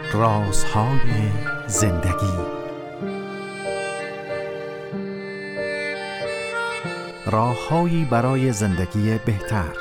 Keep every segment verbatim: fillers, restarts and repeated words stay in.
رازهای زندگی. راههایی برای زندگی بهتر.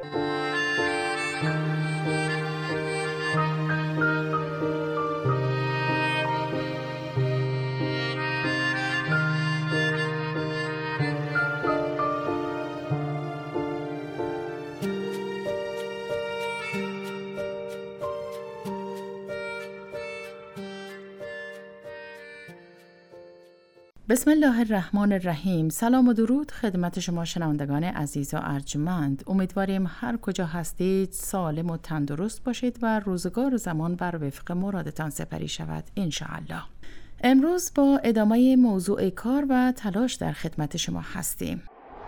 بسم الله الرحمن الرحیم. سلام و درود خدمت شما شنوندگان عزیز و ارجمند. امیدواریم هر کجا هستید سالم و تندرست باشید و روزگار و زمان بر وفق مرادتان سپری شود انشاءالله. امروز با ادامه موضوع کار و تلاش در خدمت شما هستیم.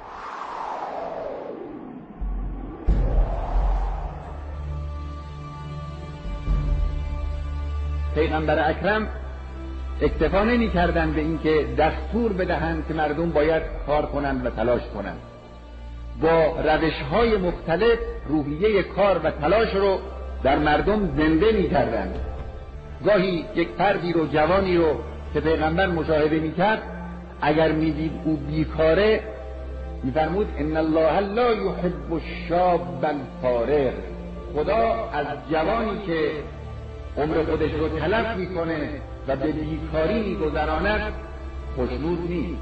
پیغمبر اکرم اکتفا نمی کردن به این که دستور بدهند که مردم باید کار کنند و تلاش کنند. با روش‌های مختلف روحیه کار و تلاش رو در مردم زنده می کردن. گاهی یک فردی رو، جوانی رو که پیغمبر مشاهده می کرد، اگر می دید او بیکاره می فرمود ان الله لا یحب الشاب الفارغ. خدا از جوانی که عمر خودش رو تلف می کنه و به بیکاری می‌گذراند خوشنود نیست.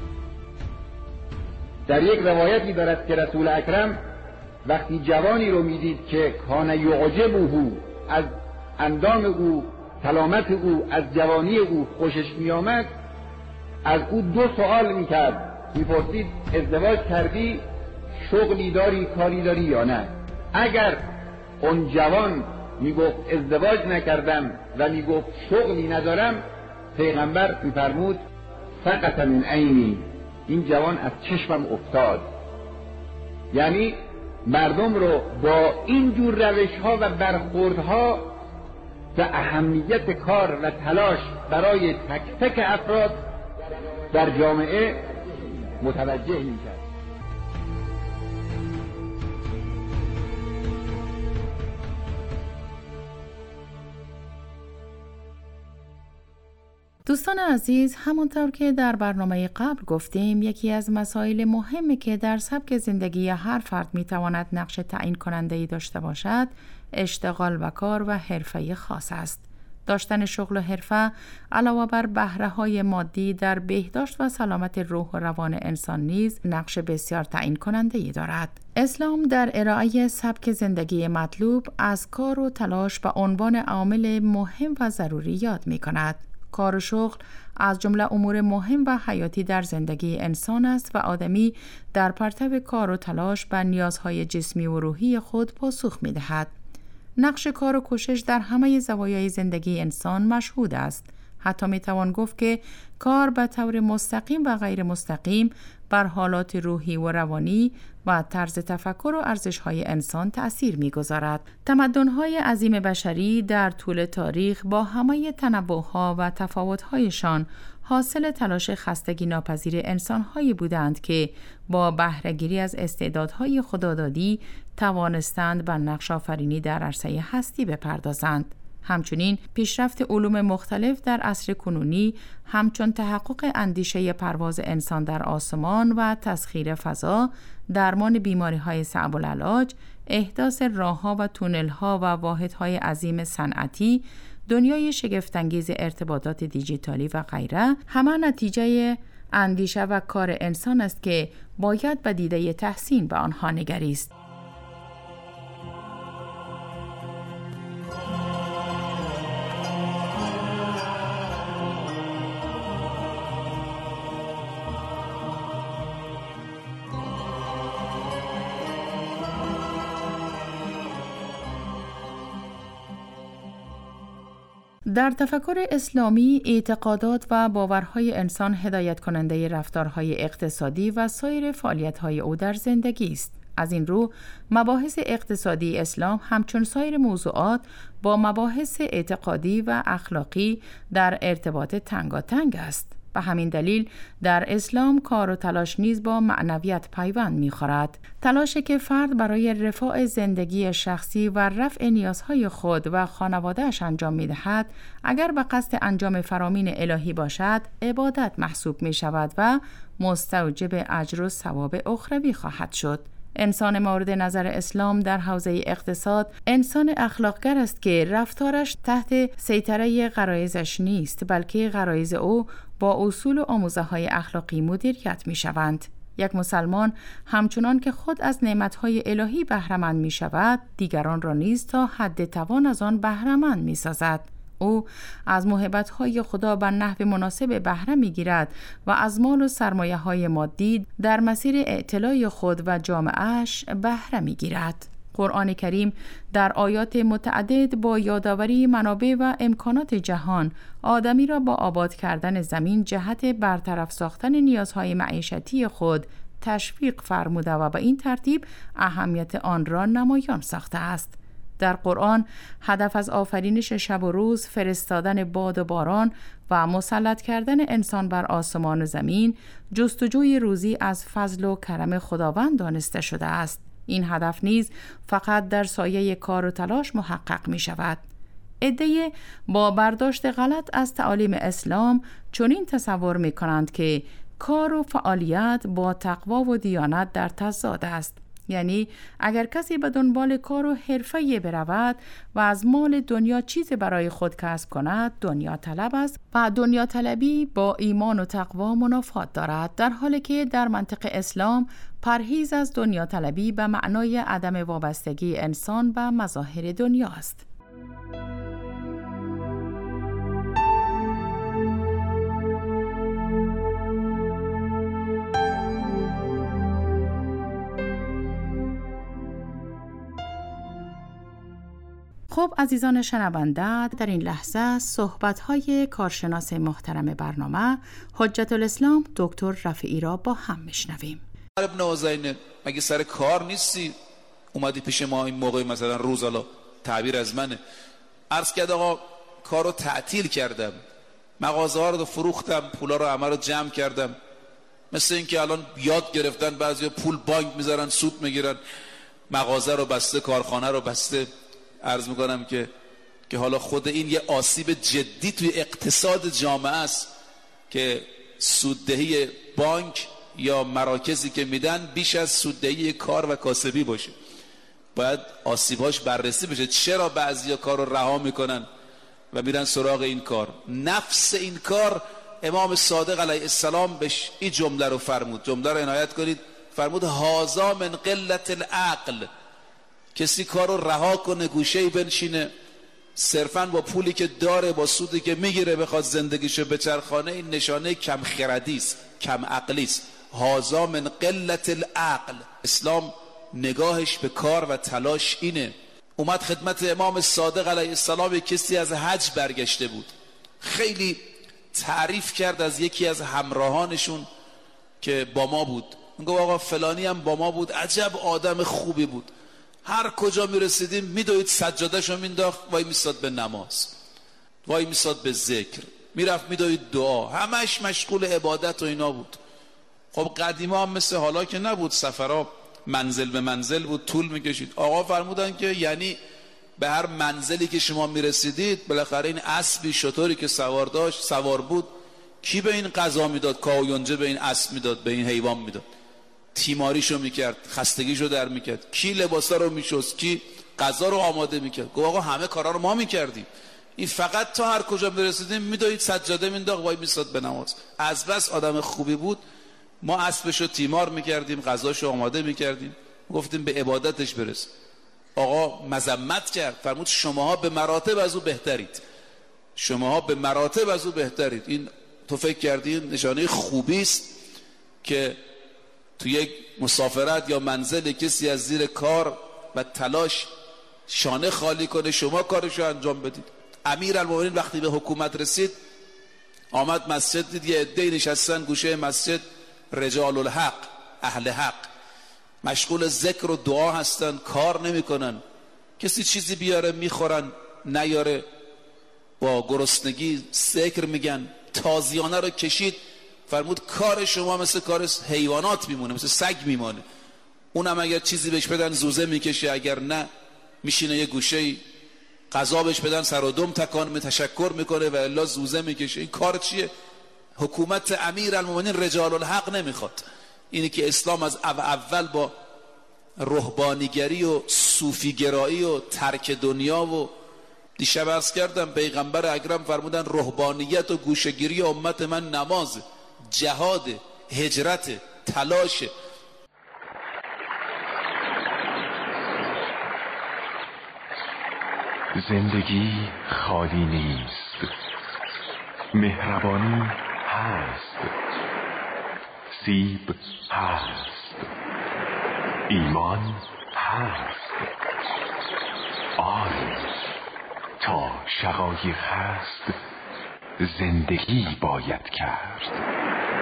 در یک روایتی دارد که رسول اکرم وقتی جوانی رو میدید که کان یعجبه، از اندام او، سلامت او، از جوانی او خوشش میآمد، از او دو سوال میکرد. میپرسید ازدواج کردی؟ شغلی داری؟ کاری داری یا نه؟ اگر اون جوان میگفت ازدواج نکردم و میگفت شغلی ندارم، پیغمبر میفرمود سقط من عینی، این جوان از چشمم افتاد. یعنی مردم رو با این جور روش‌ها و برخوردها به اهمیت کار و تلاش برای تک تک افراد در جامعه متوجه میکرد. دوستان عزیز، همانطور که در برنامه قبل گفتیم، یکی از مسائل مهمی که در سبک زندگی هر فرد میتواند نقش تعیین کننده‌ای داشته باشد، اشتغال و کار و حرفه خاص است. داشتن شغل و حرفه علاوه بر بهره‌های مادی در بهداشت و سلامت روح و روان انسان نیز نقش بسیار تعیین کننده‌ای دارد. اسلام در ارائه سبک زندگی مطلوب از کار و تلاش به عنوان عامل مهم و ضروری یاد می‌کند. کار و شغل از جمله امور مهم و حیاتی در زندگی انسان است و آدمی در پرتو کار و تلاش به نیازهای جسمی و روحی خود پاسخ می‌دهد. نقش کار و کوشش در همه زوایای زندگی انسان مشهود است. حتی می‌توان گفت که کار به طور مستقیم و غیر مستقیم بر حالات روحی و روانی و طرز تفکر و ارزش‌های انسان تأثیر می‌گذارد. تمدن‌های عظیم بشری در طول تاریخ با همه تنوع‌ها و تفاوت‌هایشان حاصل تلاش خستگی ناپذیر انسان‌هایی بودند که با بهره‌گیری از استعدادهای خدادادی توانستند به نقش آفرینی در عرصه هستی بپردازند. همچنین پیشرفت علوم مختلف در عصر کنونی همچون تحقق اندیشه پرواز انسان در آسمان و تسخیر فضا، درمان بیماری‌های صعب العلاج، احداث راه‌ها و تونل‌ها و واحدهای عظیم صنعتی، دنیای شگفت‌انگیز ارتباطات دیجیتالی و غیره، همه نتیجه اندیشه و کار انسان است که باید به دیده تحسین به آنها نگریست. در تفکر اسلامی، اعتقادات و باورهای انسان هدایت کننده رفتارهای اقتصادی و سایر فعالیت‌های او در زندگی است. از این رو، مباحث اقتصادی اسلام همچون سایر موضوعات با مباحث اعتقادی و اخلاقی در ارتباط تنگاتنگ است. به همین دلیل در اسلام کار و تلاش نیز با معنویت پیوند می‌خورد. تلاشی که فرد برای رفاه زندگی شخصی و رفع نیازهای خود و خانواده‌اش انجام می‌دهد، اگر به قصد انجام فرامین الهی باشد، عبادت محسوب می‌شود و مستوجب اجر و ثواب اخروی خواهد شد. انسان مورد نظر اسلام در حوزه اقتصاد انسان اخلاقگر است که رفتارش تحت سیطره غرایزش نیست، بلکه غرایز او با اصول و آموزه‌های اخلاقی مدیریت می‌شوند. یک مسلمان همچنان که خود از نعمت‌های الهی بهره‌مند می‌شود، دیگران را نیز تا حد توان از آن بهره‌مند می‌سازد. او از موهبت‌های خدا به نحو مناسب بهره می‌گیرد و از مال و سرمایه‌های مادی در مسیر اعتلاء خود و جامعه‌اش بهره می‌گیرد. قرآن کریم در آیات متعدد با یادآوری منابع و امکانات جهان آدمی را با آباد کردن زمین جهت برطرف ساختن نیازهای معیشتی خود تشویق فرموده و به این ترتیب اهمیت آن را نمایان ساخته است. در قرآن هدف از آفرینش شب و روز، فرستادن باد و باران و مسلط کردن انسان بر آسمان و زمین، جستجوی روزی از فضل و کرم خداوند دانسته شده است. این هدف نیز فقط در سایه کار و تلاش محقق می شود. عده‌ای با برداشت غلط از تعالیم اسلام چنین تصور می کنند که کار و فعالیت با تقوا و دیانت در تضاد است. یعنی اگر کسی به دنبال کار و حرفه‌ای برود و از مال دنیا چیزی برای خود کسب کند، دنیا طلب است و دنیا طلبی با ایمان و تقوا منافات دارد، در حالی که در منطق اسلام پرهیز از دنیا طلبی به معنای عدم وابستگی انسان به مظاهر دنیا است. خب عزیزان شنونده، در این لحظه صحبت‌های کارشناس محترم برنامه حجت الاسلام دکتر رفیعی را با هم میشنویم. ابن حسین، مگه سر کار نیستی؟ اومدی پیش ما این موقع مثلا روز، حالا تعبیر از منه، عرض کرد آقا کارو تعطیل کردم، مغازه ها رو فروختم، پولا رو همه رو جمع کردم. مثل این که الان یاد گرفتن بعضیا پول بانک میذارن سود میگیرن، مغازه رو بسته، کارخانه رو بسته. عرض میکنم که که حالا خود این یه آسیب جدی توی اقتصاد جامعه است که سوددهی بانک یا مراکزی که میدن بیش از سوددهی کار و کاسبی باشه. باید آسیبهاش بررسی بشه. چرا بعضیا کار رو رها میکنن و میرن سراغ این کار؟ نفس این کار امام صادق علیه السلام بهش این جمله رو فرمود. جمله رو عنایت کنید، فرمود هازا من قلت العقل. کسی کار رو رها کنه، گوشه‌ای بنشینه، صرفاً با پولی که داره، با سودی که میگیره بخواد زندگیشو بچرخانه، این نشانه کم خردی است، کم عقلی است. هازا من قلت العقل. اسلام نگاهش به کار و تلاش اینه. اومد خدمت امام صادق علیه السلام، کسی از حج برگشته بود، خیلی تعریف کرد از یکی از همراهانشون که با ما بود. میگه آقا فلانی هم با ما بود، عجب آدم خوبی بود، هر کجا میرسیدیم میدوید سجادهشو مینداخت، وای میستاد به نماز، وای میستاد به ذکر، میرفت میدوید دعا، همش مشغول عبادت و اینا بود. خب قدیما هم مثل حالا که نبود، سفرها منزل به منزل بود، طول میکشید. آقا فرمودن که یعنی به هر منزلی که شما میرسیدید بالاخره این اسبی شطوری که سوار داشت سوار بود، کی به این غذا میداد؟ کاویونجه به این اسب میداد، به این حیوان میداد، تیماریشو میکرد، خستگیشو در میکرد، کی لباسا رو میشست، کی غذا رو آماده میکرد. گفت آقا همه کارا رو ما میکردیم، این فقط تا هر کجا میرسیدیم میدوید سجاده مینداخت، وای میستاد به نماز. از بس آدم خوبی بود ما اسبشو تیمار میکردیم، غذاشو آماده میکردیم، گفتیم به عبادتش برس. آقا مذمت کرد، فرمود شماها به مراتب از او بهترید، شماها به مراتب از او بهترید. این تو فکر کردین نشانه خوبی است که تو یک مسافرت یا منزل کسی از زیر کار و تلاش شانه خالی کنه، شما کارشو انجام بدید؟ امیرالمومنین وقتی به حکومت رسید آمد مسجد، دید یه عده‌ای نشستن گوشه مسجد، رجال الحق، اهل حق، مشغول ذکر و دعا هستن، کار نمیکنن. کسی چیزی بیاره میخورن، نیاره با گرسنگی ذکر میگن، تازیانه رو کشید، فرمود کار شما مثل کار حیوانات میمونه، مثل سگ میمونه. اونم اگر چیزی بهش بدن زوزه میکشه، اگر نه میشینه یه گوشه، غذا بهش بدن سر و دم تکان می تشکر میکنه و الا زوزه میکشه. این کار چیه؟ حکومت امیرالمومنین رجال الحق نمیخواد. اینی که اسلام از اول با رهبانیگری و صوفیگرایی و ترک دنیا و دیشب عرض کردم پیغمبر اکرم فرمودن رهبانیت و گوشه‌گیری امت من نماز، جهاد، هجرت، تلاش. زندگی خالی نیست، مهربانی هست، سیب هست، ایمان هست. آری تا شقایق هست زندگی باید کرد.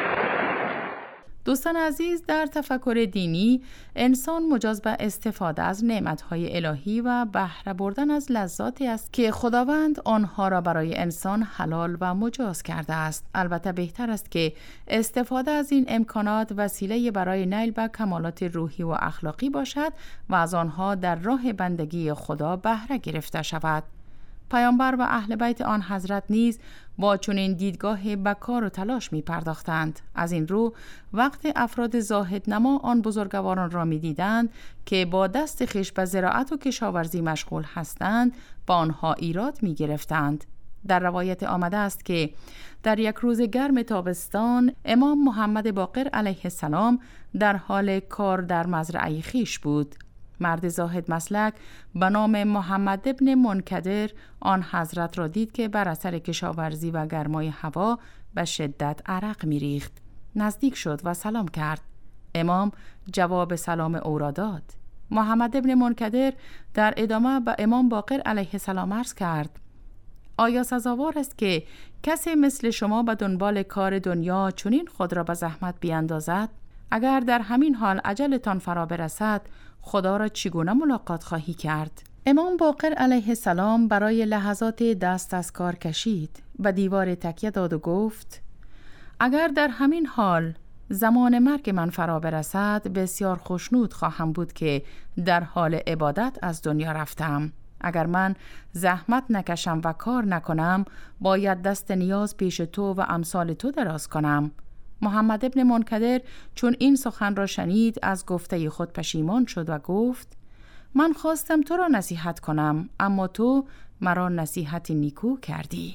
دوستان عزیز، در تفکر دینی انسان مجاز به استفاده از نعمت‌های الهی و بهره بردن از لذاتی است که خداوند آنها را برای انسان حلال و مجاز کرده است. البته بهتر است که استفاده از این امکانات وسیله برای نیل به کمالات روحی و اخلاقی باشد و از آنها در راه بندگی خدا بهره گرفته شود. پیامبر و اهل بیت آن حضرت نیز با چنین دیدگاه به کار و تلاش می پرداختند. از این رو وقت افراد زاهد نما آن بزرگواران را می دیدند که با دست خویش به زراعت و کشاورزی مشغول هستند، با آنها ایراد می گرفتند. در روایت آمده است که در یک روز گرم تابستان امام محمد باقر علیه السلام در حال کار در مزرعه خویش بود. مرد زاهد مسلک به نام محمد ابن منکدر آن حضرت را دید که بر اثر کشاورزی و گرمای هوا به شدت عرق می ریخت. نزدیک شد و سلام کرد. امام جواب سلام او را داد. محمد ابن منکدر در ادامه به امام باقر علیه السلام عرض کرد: آیا سزاوار است که کسی مثل شما به دنبال کار دنیا چنین خود را به زحمت بیاندازد؟ اگر در همین حال اجلتان فرا برسد، خدا را چگونه ملاقات خواهی کرد؟ امام باقر علیه السلام برای لحظات دست از کار کشید، به دیوار تکیه داد و گفت: اگر در همین حال زمان مرگ من فرا برسد، بسیار خوشنود خواهم بود که در حال عبادت از دنیا رفتم. اگر من زحمت نکشم و کار نکنم، باید دست نیاز پیش تو و امثال تو دراز کنم. محمد ابن منکدر چون این سخن را شنید از گفته خود پشیمان شد و گفت: من خواستم تو را نصیحت کنم، اما تو مرا نصیحت نیکو کردی.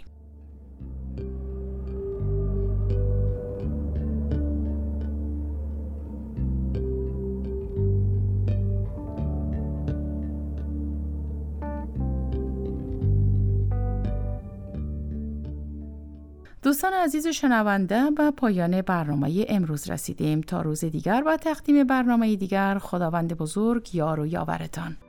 دوستان عزیز شنونده، به پایان برنامه امروز رسیدیم. تا روز دیگر و تقدیم برنامه دیگر، خداوند بزرگ یار و یاورتان.